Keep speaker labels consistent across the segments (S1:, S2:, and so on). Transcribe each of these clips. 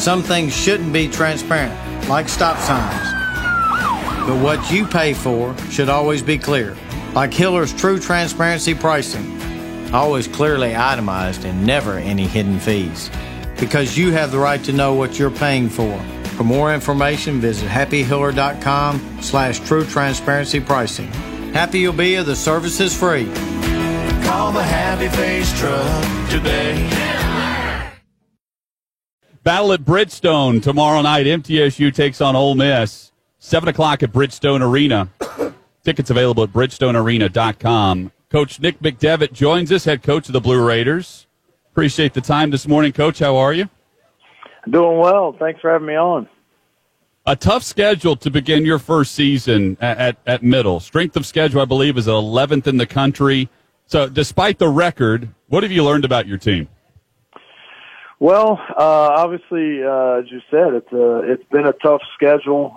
S1: Some things shouldn't be transparent, like stop signs. But what you pay for should always be clear, like Hiller's True Transparency Pricing. Always clearly itemized and never any hidden fees. Because you have the right to know what you're paying for. For more information, visit happyhiller.com/true transparency pricing. Happy you'll be if the service is free.
S2: Call the Happy Face Truck today.
S3: Battle at Bridgestone tomorrow night. MTSU takes on Ole Miss. 7 o'clock at Bridgestone Arena. Tickets available at bridgestonearena.com. Coach Nick McDevitt joins us, head coach of the Blue Raiders. Appreciate the time this morning, Coach. How are you?
S4: Doing well. Thanks for having me on.
S3: A tough schedule to begin your first season at Middle. Strength of schedule, I believe, is 11th in the country. So despite the record, what have you learned about your team?
S4: Well, obviously, as you said, it's been a tough schedule.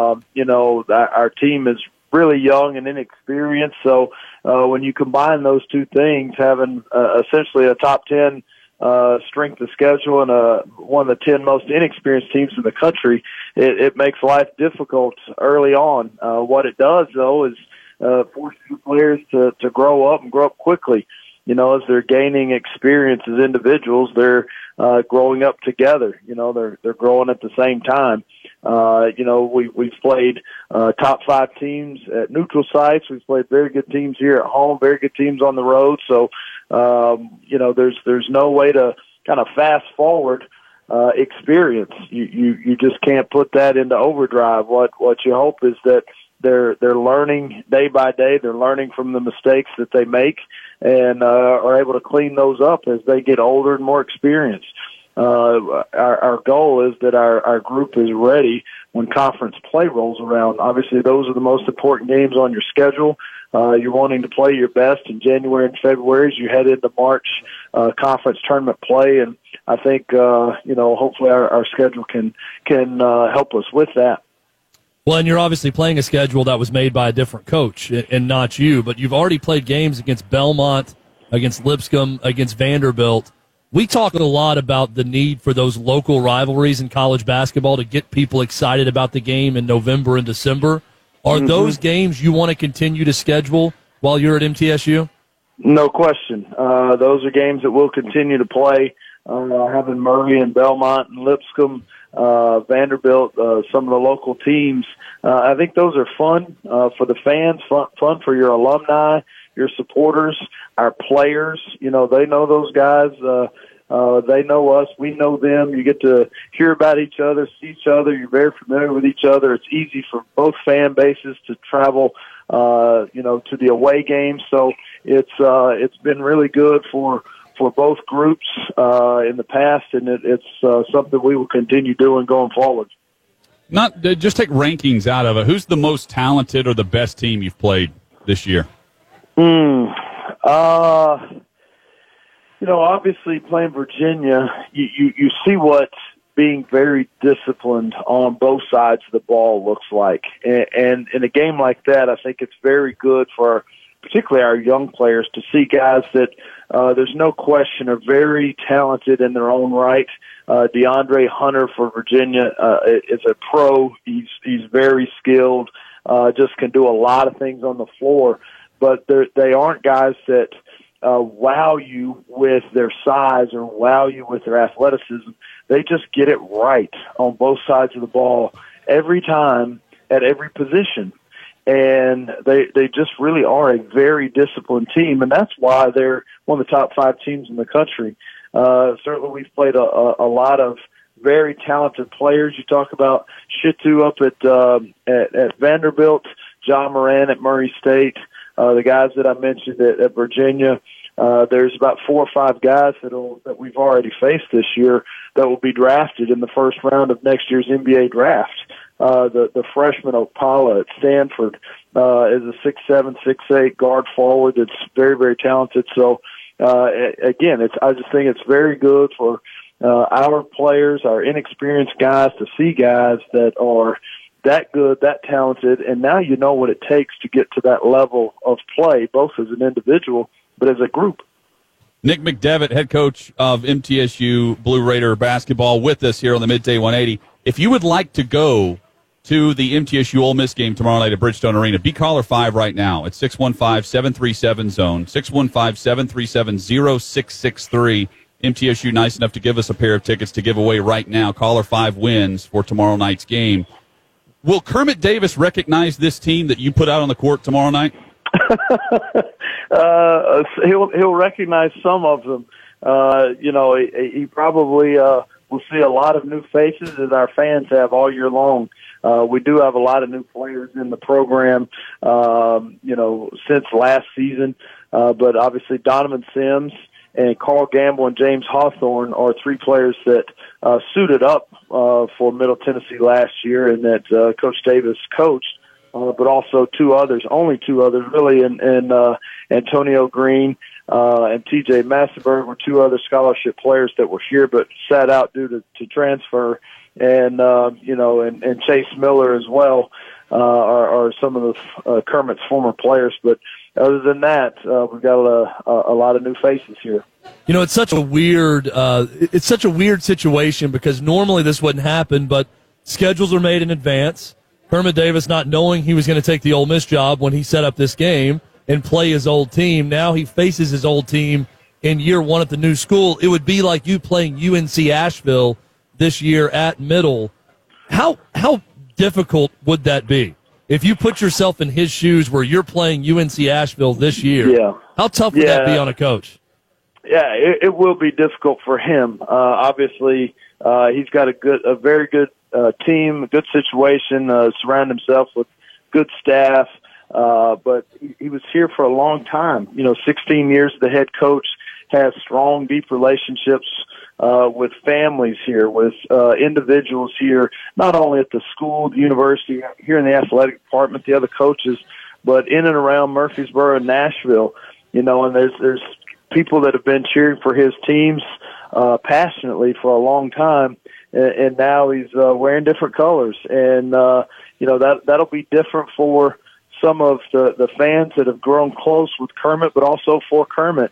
S4: Our team is really young and inexperienced. So when you combine those two things, having essentially a top 10 strength of schedule and one of the 10 most inexperienced teams in the country, it makes life difficult early on. What it does, though, is force the players to grow up and grow up quickly. As they're gaining experience as individuals, they're growing up together. They're growing at the same time. We've played top 5 teams at neutral sites. We've played very good teams here at home, very good teams on the road. So, there's no way to kind of fast forward experience. You just can't put that into overdrive. What you hope is that they're learning day by day. They're learning from the mistakes that they make and are able to clean those up as they get older and more experienced. Our goal is that our group is ready when conference play rolls around. Obviously, those are the most important games on your schedule. You're wanting to play your best in January and February as you head into March conference tournament play, and I think hopefully our schedule can help us with that.
S5: Well, and you're obviously playing a schedule that was made by a different coach and not you, but you've already played games against Belmont, against Lipscomb, against Vanderbilt. We talk a lot about the need for those local rivalries in college basketball to get people excited about the game in November and December. Are those games you want to continue to schedule while you're at MTSU?
S4: No question. Those are games that we'll continue to play. Having Murray and Belmont and Lipscomb, Vanderbilt, some of the local teams. I think those are fun for the fans, fun for your alumni, your supporters, our players. They know those guys. They know us. We know them. You get to hear about each other, see each other. You're very familiar with each other. It's easy for both fan bases to travel, to the away games. So it's been really good for both groups in the past, and it's something we will continue doing going forward.
S3: Not just take rankings out of it. Who's the most talented or the best team you've played this year?
S4: Obviously playing Virginia, you see what being very disciplined on both sides of the ball looks like. And in a game like that, I think it's very good for particularly our young players to see guys that there's no question are very talented in their own right. DeAndre Hunter for Virginia is a pro. He's very skilled, just can do a lot of things on the floor. But they aren't guys that wow you with their size or wow you with their athleticism. They just get it right on both sides of the ball every time at every position. And they just really are a very disciplined team, and that's why they're one of the top 5 teams in the country. Certainly we've played a lot of very talented players. You talk about Shitu up at Vanderbilt, John Moran at Murray State, the guys that I mentioned at Virginia. There's about 4 or 5 guys that we've already faced this year that will be drafted in the first round of next year's NBA draft. The freshman Opala at Stanford is a 6'7", 6'8" guard forward that's very, very talented. So again, I just think it's very good for our players, our inexperienced guys, to see guys that are that good, that talented, and now you know what it takes to get to that level of play, both as an individual but as a group.
S3: Nick McDevitt, head coach of MTSU Blue Raider basketball, with us here on the Midday 180. If you would like to go to the MTSU Ole Miss game tomorrow night at Bridgestone Arena, be caller 5 right now at 615-737-ZONE, 615-737-0663. MTSU nice enough to give us a pair of tickets to give away right now. Caller 5 wins for tomorrow night's game. Will Kermit Davis recognize this team that you put out on the court tomorrow night?
S4: He'll recognize some of them. He probably will see a lot of new faces, as our fans have all year long. We do have a lot of new players in the program, since last season. But obviously Donovan Sims and Carl Gamble and James Hawthorne are 3 players that suited up for Middle Tennessee last year and that Coach Davis coached. But also only two others really, and Antonio Green and TJ Massenberg were 2 other scholarship players that were here but sat out due to transfer, and Chase Miller as well are some of the Kermit's former players. But other than that, we've got a lot of new faces here.
S5: It's such a weird situation because normally this wouldn't happen, but schedules are made in advance. Kermit Davis not knowing he was going to take the Ole Miss job when he set up this game and play his old team. Now he faces his old team in year 1 at the new school. It would be like you playing UNC Asheville this year at Middle. How difficult would that be? If you put yourself in his shoes where you're playing UNC Asheville this year, how tough would that be on a coach?
S4: Yeah, it will be difficult for him. Obviously, he's got a very good team, a good situation, surround himself with good staff. But he was here for a long time. 16 years the head coach, has strong, deep relationships with families here, with individuals here, not only at the school, the university, here in the athletic department, the other coaches, but in and around Murfreesboro and Nashville. And there's people that have been cheering for his teams passionately for a long time, and now he's wearing different colors. And that'll be different for some of the fans that have grown close with Kermit, but also for Kermit,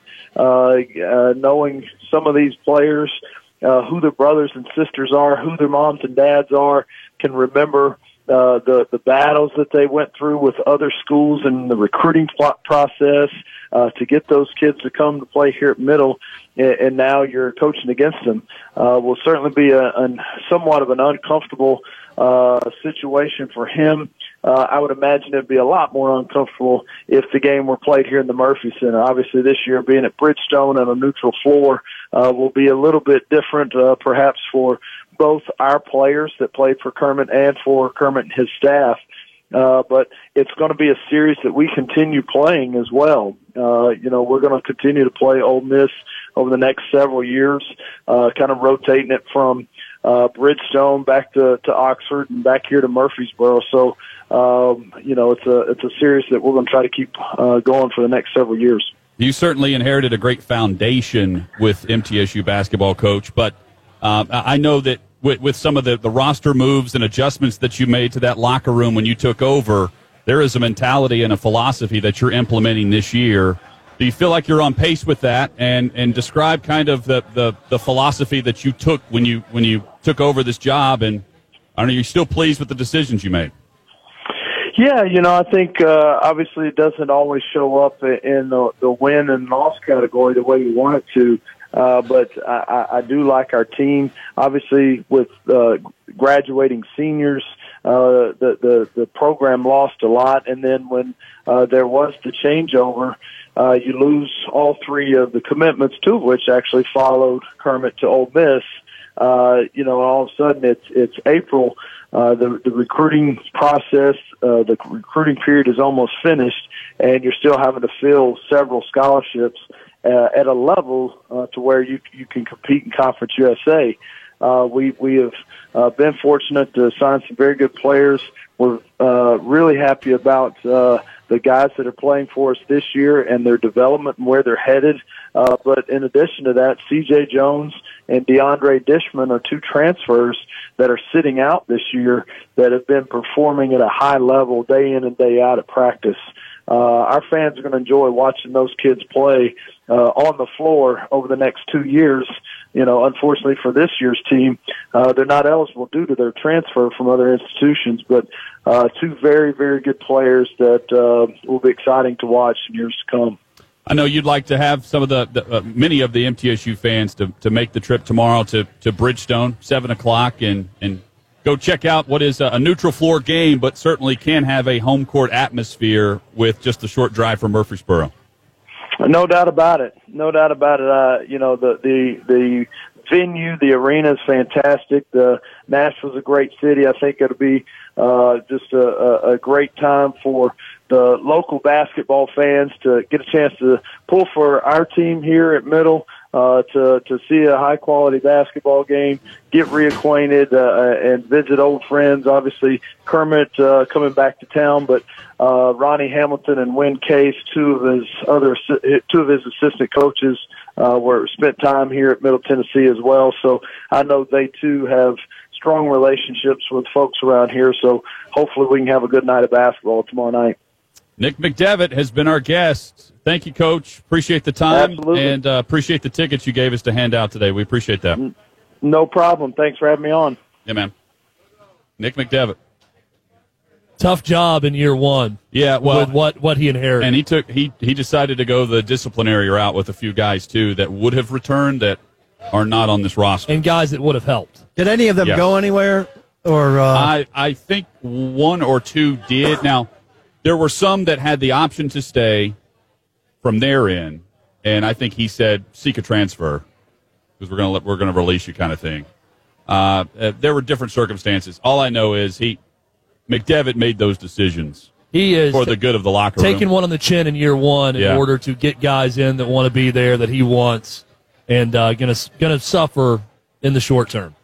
S4: knowing some of these players, who their brothers and sisters are, who their moms and dads are, can remember the battles that they went through with other schools and the recruiting process to get those kids to come to play here at Middle, and now you're coaching against them. Will certainly be somewhat of an uncomfortable situation for him. I would imagine it'd be a lot more uncomfortable if the game were played here in the Murphy Center. Obviously, this year being at Bridgestone on a neutral floor will be a little bit different, perhaps for both our players that played for Kermit and for Kermit and his staff. But it's going to be a series that we continue playing as well. We're going to continue to play Ole Miss over the next several years, kind of rotating it from Bridgestone back to Oxford and back here to Murfreesboro. So, it's a series that we're going to try to keep going for the next several years.
S3: You certainly inherited a great foundation with MTSU basketball, Coach, but I know that with some of the roster moves and adjustments that you made to that locker room when you took over, there is a mentality and a philosophy that you're implementing this year. Do you feel like you're on pace with that? And describe kind of the philosophy that you took when you took over this job, and are you still pleased with the decisions you made?
S4: Yeah, I think obviously it doesn't always show up in the win and loss category the way you want it to. But I do like our team. Obviously, with graduating seniors, the program lost a lot. And then when there was the changeover, you lose all 3 of the commitments, 2 of which actually followed Kermit to Ole Miss. All of a sudden it's April. The recruiting process, the recruiting period is almost finished, and you're still having to fill several scholarships at a level to where you can compete in Conference USA. We have been fortunate to sign some very good players. We're really happy about the guys that are playing for us this year and their development and where they're headed. But in addition to that, C.J. Jones and DeAndre Dishman are 2 transfers that are sitting out this year that have been performing at a high level day in and day out at practice. our fans are going to enjoy watching those kids play on the floor over the next 2 years. You know, unfortunately for this year's team, they're not eligible due to their transfer from other institutions, but two very, very good players that will be exciting to watch in years to come.
S3: I know you'd like to have some of the many of the MTSU fans to make the trip tomorrow to Bridgestone, 7 o'clock, and go check out what is a neutral floor game, but certainly can have a home court atmosphere with just a short drive from Murfreesboro.
S4: No doubt about it. No doubt about it. You know, the venue, the arena is fantastic. Nashville's a great city. I think it'll be just a great time for the local basketball fans to get a chance to pull for our team here at Middle, to see a high quality basketball game, get reacquainted, and visit old friends. Obviously, Kermit coming back to town, but Ronnie Hamilton and Wynn Case, two of his assistant coaches, spent time here at Middle Tennessee as well. So I know they too have strong relationships with folks around here. So hopefully we can have a good night of basketball tomorrow night.
S3: Nick McDevitt has been our guest. Thank you, Coach. Appreciate the time.
S4: Absolutely.
S3: And appreciate the tickets you gave us to hand out today. We appreciate that.
S4: No problem. Thanks for having me on.
S3: Yeah, man. Nick McDevitt.
S5: Tough job in year one.
S3: Yeah, well,
S5: with what he inherited.
S3: And he decided to go the disciplinary route with a few guys too that would have returned that are not on this roster.
S5: And guys that would have helped.
S6: Did any of them go anywhere? Or
S3: I think one or two did. Now, there were some that had the option to stay from their end, and I think he said seek a transfer because we're going to release you, kind of thing. There were different circumstances. All I know is McDevitt made those decisions.
S5: He is
S3: for the good of the locker room.
S5: Taking one on the chin in year one in order to get guys in that want to be there that he wants, and going to suffer in the short term.